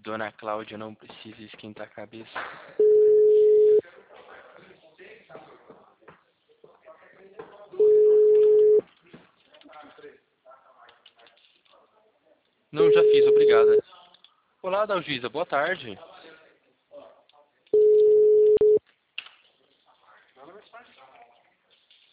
Dona Cláudia não precisa esquentar a cabeça. Não, já fiz, obrigada. Olá, Dalgisa, boa tarde.